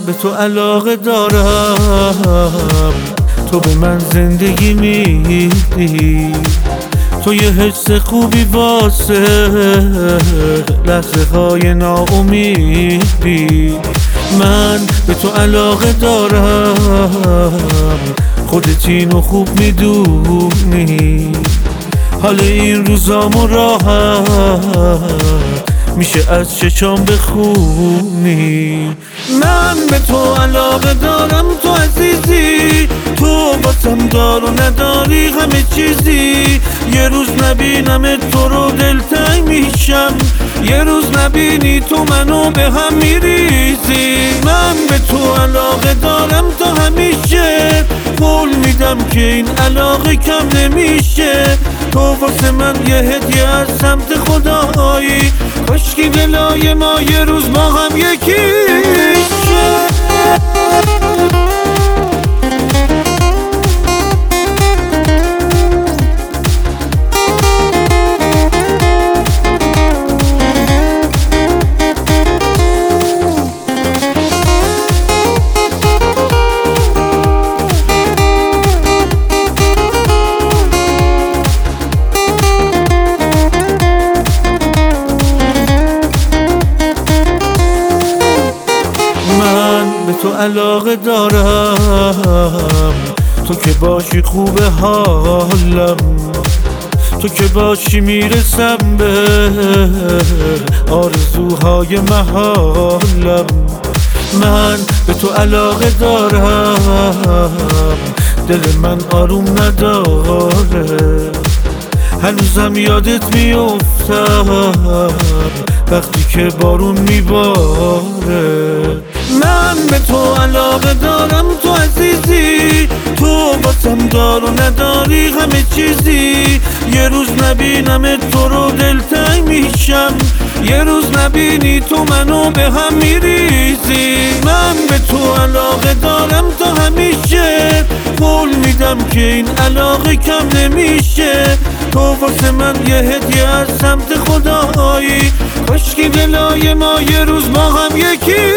به تو علاقه دارم، تو به من زندگی میدی، تو یه حس خوبی واسه لحظه های ناامیدی. من به تو علاقه دارم، خودت اینو خوب میدونی، حال این روزامو راحت میشه از چشام بخونی. من به تو علاقه دارم، تو عزیزی، تو واسم دار و نداری همه چیزی. یه روز نبینم تو رو دلتنگ میشم، یه روز نبینی تو منو به هم میریزی. من به تو علاقه دارم تا همیشه، قول میدم که این علاقه کم نمیشه. تو واسه من یه هدیه از سمت خدایی، کاشکی دلای ما یه روز با هم یکی شه. به تو علاقه دارم، تو که باشی خوب حالم، تو که باشی میرسم به آرزوهای محالم. من به تو علاقه دارم، دل من آروم نداره، هنوزم یادت میافتم وقتی که بارون میباره. من به تو علاقه دارم، تو عزیزی، تو واسم دار و نداری همه چیزی. یه روز نبینم تو رو دلتنگ میشم، یه روز نبینی تو منو به هم میریزی. من به تو علاقه دارم تا همیشه، قول میدم که این علاقه کم نمیشه. تو واسه من یه هدیه از سمت خدایی، کاشکی دلای ما یه روز با هم یکی